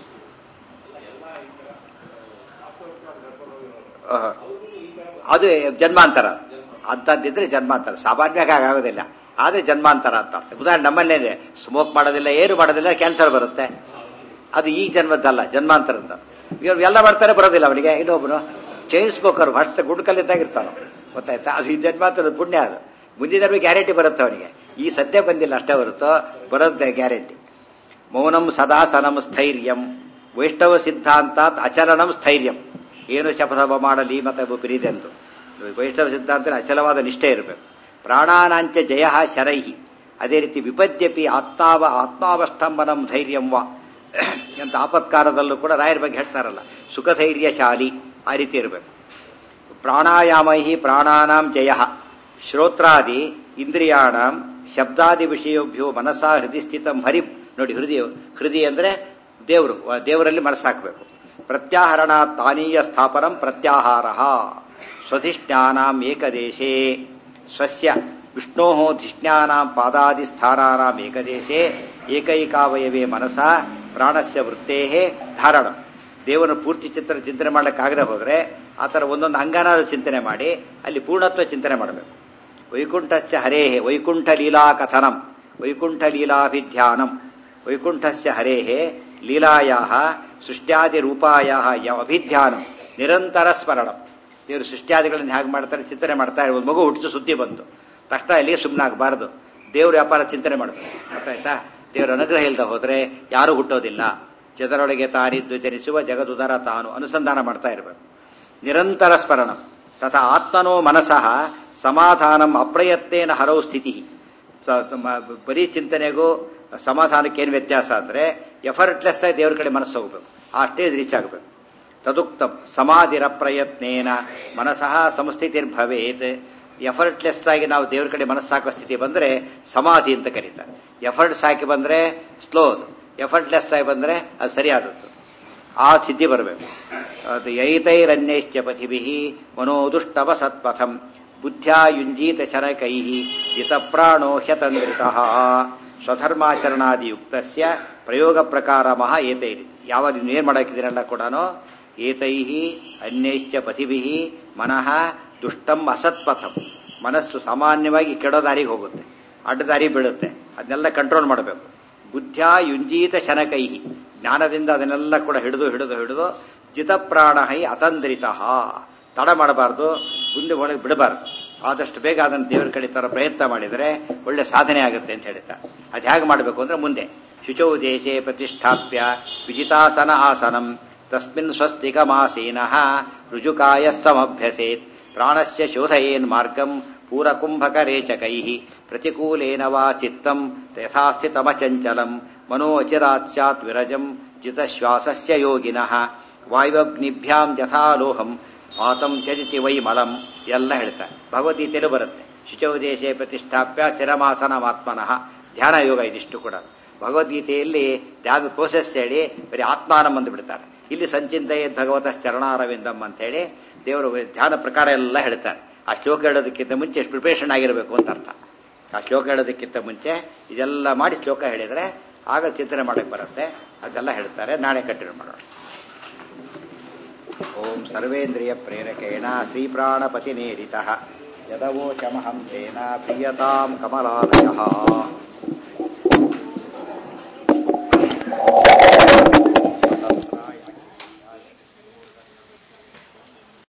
ಅದು ಜನ್ಮಾಂತರ ಅಂತಂದಿದ್ರೆ ಜನ್ಮಾಂತರ, ಸಾಮಾನ್ಯವಾಗಿ ಆಗೋದಿಲ್ಲ, ಆದ್ರೆ ಜನ್ಮಾಂತರ ಅಂತ ಅರ್ಥ. ಉದಾಹರಣೆ ನಮ್ಮಲ್ಲೇನೆ ಸ್ಮೋಕ್ ಮಾಡೋದಿಲ್ಲ, ಏನು ಮಾಡೋದಿಲ್ಲ, ಕ್ಯಾನ್ಸರ್ ಬರುತ್ತೆ. ಅದು ಈ ಜನ್ಮದ್ದಲ್ಲ, ಜನ್ಮಾಂತರ ಅಂತ. ಇವ್ರು ಎಲ್ಲ ಮಾಡ್ತಾರೆ, ಬರೋದಿಲ್ಲ ಅವನಿಗೆ. ಇನ್ನೊಬ್ಬನು ಚೈನ್ ಸ್ಮೋಕರ್ ಅಷ್ಟು ಗುಡ್ಕಲ್ಲಿದ್ದಾಗಿರ್ತಾನ, ಗೊತ್ತಾಯ್ತಾ, ಅದು ಈ ಜನ್ಮಾಂತರದ ಪುಣ್ಯ. ಅದು ಮುಂದಿನ ಗ್ಯಾರಂಟಿ ಬರುತ್ತೆ ಅವನಿಗೆ. ಈ ಸದ್ಯ ಬಂದಿಲ್ಲ ಅಷ್ಟೇ ಹೊರತು ಬರುತ್ತೆ ಗ್ಯಾರಂಟಿ. ಮೌನಂ ಸದಾಸನಂ ಸ್ಥೈರ್ಯಂ ವೈಷ್ಣವ ಸಿದ್ಧಾಂತಾತ್ ಅಚಲನಂ ಸ್ಥೈರ್ಯಂ. ಏನು ಶಪಥವ ಮಾಡಲಿ ಮತ್ತೆ ಪ್ರೀತಿಯಂತು. ವೈಷ್ಣವ ಸಿದ್ಧಾಂತ ಅಚಲವಾದ ನಿಷ್ಠೆ ಇರಬೇಕು. ಪ್ರಾಣಾನಾಂಚ ಜಯ ಶರೈಹಿ, ಅದೇ ರೀತಿ ವಿಪದ್ಯಪಿ ಆತ್ಮಾವ ಆತ್ಮಾವಷ್ಟಂಬನಂ ಧೈರ್ಯಂ ವಾ ಅಂತ ಆಪತ್ಕಾರದಲ್ಲೂ ಕೂಡ ರಾಯರ ಬಗ್ಗೆ ಹೇಳ್ತಾರಲ್ಲ, ಸುಖಧೈರ್ಯಶಾಲಿ, ಆ ರೀತಿ ಇರಬೇಕು. ಪ್ರಾಣಾಯಾಮೈಹಿ ಪ್ರಾಣಾನಾಂ ಜಯ ಶ್ರೋತ್ರಾದಿ ಇಂದ್ರಿಯಾಣಂ ಶಬ್ದಾದಿ ವಿಷಯೋಭ್ಯೋ ಮನಸಾ ಹೃದಯ ಸ್ಥಿತಂ ಹರಿ. ನೋಡಿ, ಹೃದಯ ಹೃದಯ ಅಂದ್ರೆ ದೇವರು, ದೇವರಲ್ಲಿ ಮನಸ್ಸಾಕಬೇಕು. ಪ್ರತ್ಯಾಹರಣ ತಾನೀಯ ಸ್ಥಾಪನಂ ಪ್ರತ್ಯಾಹಾರ ಸ್ವಧಿಷ್ಠಾನಾಂ ಏಕದೇಶೇ ಸ್ವಸ್ಯ ವಿಷ್ಣೋ ಧಿಷ್ಣ್ಯಾನಾಂ ಪಾದಾದಿ ಸ್ಥಾನಾನಾಂ ಏಕದೇಶೇ ಏಕೈಕಾವಯವೇ ಮನಸ ಪ್ರಾಣಸ್ಯ ವೃತ್ತೇ ಧಾರಣ. ದೇವರನ್ನು ಪೂರ್ತಿ ಚಿತ್ರ ಚಿಂತನೆ ಮಾಡಲಿಕ್ಕಾಗದೆ ಹೋದ್ರೆ ಆ ಥರ ಒಂದೊಂದು ಅಂಗನಾರು ಚಿಂತನೆ ಮಾಡಿ ಅಲ್ಲಿ ಪೂರ್ಣತ್ವ ಚಿಂತನೆ ಮಾಡಬೇಕು. ವೈಕುಂಠಸ್ಯ ಹರೇಹೇ ವೈಕುಂಠ ಲೀಲಾ ಕಥನಂ ವೈಕುಂಠ ಲೀಲಾಭಿಧ್ಯಾನಂ ವೈಕುಂಠಸ್ಯ ಹರೇಹೇ ಲೀಲಾಯಾಹ ಸೃಷ್ಟ್ಯಾದಿ ರೂಪಾಯಾಹ ಅಭಿಧ್ಯಾನಂ ನಿರಂತರ ಸ್ಮರಣಂ. ದೇವರು ಸೃಷ್ಟ್ಯಾದಿಗಳನ್ನು ಹೇಗೆ ಮಾಡ್ತಾರೆ ಚಿಂತನೆ ಮಾಡ್ತಾರೆ. ಒಂದು ಮಗು ಹುಟ್ಟಿತು, ಸುದ್ದಿ ಬಂತು ತಕ್ಷಣ ಇಲ್ಲಿ ಸುಮ್ಮನಾಗಬಾರದು, ದೇವ್ರ ವ್ಯಾಪಾರ ಚಿಂತನೆ ಮಾಡಬೇಕು. ಗೊತ್ತಾಯ್ತಾ? ದೇವರ ಅನುಗ್ರಹ ಇಲ್ಲದೆ ಹೋದ್ರೆ ಯಾರೂ ಹುಟ್ಟೋದಿಲ್ಲ. ಜನರೊಳಗೆ ತಾನಿದ್ದು ಜನಿಸುವ ಜಗದುದರ ತಾನು ಅನುಸಂಧಾನ ಮಾಡ್ತಾ ಇರಬೇಕು. ನಿರಂತರ ಸ್ಮರಣ ತಥಾ ಆತ್ಮನೋ ಮನಸಃ ಸಮಾಧಾನಂ ಅಪ್ರಯತ್ನೇನ ಹರೌ ಸ್ಥಿತಿ. ಬರೀ ಚಿಂತನೆಗೂ ಸಮಾಧಾನಕ್ಕೆ ಏನು ವ್ಯತ್ಯಾಸ ಅಂದ್ರೆ ಎಫರ್ಟ್ಲೆಸ್ ಆಗಿ ದೇವ್ರ ಕಡೆ ಮನಸ್ಸು ಹೋಗ್ಬೇಕು, ಆ ಸ್ಟೇಜ್ ರೀಚ್ ಆಗಬೇಕು. ತದುಕ್ತಂ ಸಮಾಧಿರ ಪ್ರಯತ್ನೇನ ಮನಸಃ ಸಂಸ್ಥಿತಿರ್ಭವೇತ್. ಎಫರ್ಟ್ಲೆಸ್ ಆಗಿ ನಾವು ದೇವ್ರ ಕಡೆ ಮನಸ್ಸಾಕೋ ಸ್ಥಿತಿ ಬಂದ್ರೆ ಸಮಾಧಿ ಅಂತ ಕರೀತಾರೆ. ಎಫರ್ಟ್ಸ್ ಹಾಕಿ ಬಂದ್ರೆ ಸ್ಲೋ, ಎಫರ್ಟ್ಲೆಸ್ ಆಗಿ ಬಂದ್ರೆ ಅದು ಸರಿಯಾದದ್ದು. ಆ ಸಿದ್ಧಿ ಬರಬೇಕು. ಅದು ಯೈತೈರನ್ಯೈಶ್ಚ ಪಥಿಭಿ ಮನೋದುಷ್ಟವ ಸತ್ಪಥಂ ಬುದ್ಧ್ಯಾ ಯುಂಜೀತ ಶರಕೈ ಜಿತಪ್ರಾಣೋ ಹ್ಯತಂದ್ರಿತಃ ಸ್ವಧರ್ಮಾಚರಣಾದಿಯುಕ್ತಸ್ಯ ಪ್ರಯೋಗ ಪ್ರಕಾರ ಮಹ ಏತೈರಿ. ಯಾವಾಗ ನೀವು ಏನ್ ಮಾಡಾಕಿದ್ದೀರಲ್ಲ ಕೂಡ ಏತೈ ಅನ್ಯೈಶ್ಚ ಪಥಿಭಿ ಮನಃ ದುಷ್ಟಂ ಅಸತ್ಪಥಂ. ಮನಸ್ಸು ಸಾಮಾನ್ಯವಾಗಿ ಕೆಡೋ ದಾರಿಗೆ ಹೋಗುತ್ತೆ, ಅಡ್ಡ ದಾರಿ ಬೀಳುತ್ತೆ, ಅದನ್ನೆಲ್ಲ ಕಂಟ್ರೋಲ್ ಮಾಡಬೇಕು. ಬುದ್ಧ್ಯಾ ಯುಂಜೀತ ಶನಕೈಹಿ, ಜ್ಞಾನದಿಂದ ಅದನ್ನೆಲ್ಲ ಕೂಡ ಹಿಡಿದು ಹಿಡಿದು ಹಿಡಿದು ಜಿತಪ್ರಾಣಹೈ ಅತಂದ್ರಿತಃ, ತಡ ಮಾಡಬಾರ್ದು, ಮುಂದೆ ಒಳಗೆ ಬಿಡಬಾರ್ದು. ಆದಷ್ಟು ಬೇಗ ಅದನ್ನು ದೇವರ ಕಡೆ ತರ ಪ್ರಯತ್ನ ಮಾಡಿದರೆ ಒಳ್ಳೆ ಸಾಧನೆ ಆಗುತ್ತೆ ಅಂತ ಹೇಳ್ತಾರೆ. ಅದು ಹೇಗೆ ಮಾಡಬೇಕು ಅಂದ್ರೆ ಮುಂದೆ ಶುಚೌ ದೇಶೇ ಪ್ರತಿಷ್ಠಾಪ್ಯ ವಿಜಿತಾಸನ ಆಸನಂ ತಸ್ಮಿನ್ ಸ್ವಸ್ತಿಕಮಾಸೀನಃ ರುಜುಕಾಯ ಸಮಭ್ಯಸೇತ್ ಪ್ರಾಣಸ್ಯ ಶೋಧಯೇನ್ ಮಾರ್ಗಂ ಪೂರಕುಂಭಕರೇಚಕೈಃ ಪ್ರತಿಕೂಲೇನ ವಾ ಚಿತ್ತಂ ಯಥಾಸ್ಥಿತಮಚಂಚಲಂ ಮನೋಚಿರಾತ್ ಸ್ಯಾತ್ ವಿರಜಂ ಜಿತಶ್ವಾಸಸ್ಯ ಯೋಗಿನಃ ವಾಯುವಗ್ನಿಭ್ಯಾಂ ಯಥಾಲೋಹಂ ಆತಂ ತ್ಯಜತಿ ವೈ ಮಲಂ ಎಲ್ಲ ಹೇಳ್ತಾರೆ. ಭಗವದ್ಗೀತೆಯಲ್ಲೂ ಬರುತ್ತೆ. ಶುಚೌ ದೇಶೇ ಪ್ರತಿಷ್ಠಾಪ್ಯ ಸ್ಥಿರಮಾಸನಮಾತ್ಮನಃ ಧ್ಯಾನ ಯೋಗ. ಇದಿಷ್ಟು ಕೂಡ ಭಗವದ್ಗೀತೆಯಲ್ಲಿ ಧ್ಯಾನ ಪ್ರೋಸೆಸ್ ಹೇಳಿ ಬರೀ ಆತ್ಮಾನಂ ಅಂದು ಬಿಡ್ತಾರೆ. ಇಲ್ಲಿ ಸಂಚಿಂತೆಯ ಭಗವತ ಚರಣಾರವಿಂದಂ ಅಂತ ಹೇಳಿ ದೇವರು ಧ್ಯಾನ ಪ್ರಕಾರ ಎಲ್ಲ ಹೇಳ್ತಾರೆ. ಆ ಶ್ಲೋಕ ಹೇಳೋದಕ್ಕಿಂತ ಮುಂಚೆ ಪ್ರಿಪರೇಷನ್ ಆಗಿರಬೇಕು ಅಂತ ಅರ್ಥ. ಆ ಶ್ಲೋಕ ಹೇಳೋದಕ್ಕಿಂತ ಮುಂಚೆ ಇದೆಲ್ಲ ಮಾಡಿ ಶ್ಲೋಕ ಹೇಳಿದ್ರೆ ಆಗ ಚಿಂತನೆ ಮಾಡಕ್ಕೆ ಬರುತ್ತೆ. ಅದೆಲ್ಲ ಹೇಳ್ತಾರೆ. ನಾಳೆ ಕಂಟಿನ್ಯೂ ಮಾಡೋಣ. ಓಂ ಸರ್ವೇಂದ್ರಿಯ ಪ್ರೇರಕೇಣ ಶ್ರೀಪ್ರಾಣಪತಿ ನೇರಿತಃ ಯದವೋಚಮಹಂ ತೇನ ಪ್ರಿಯತಾಂ ಕಮಲಾಲಯಃ.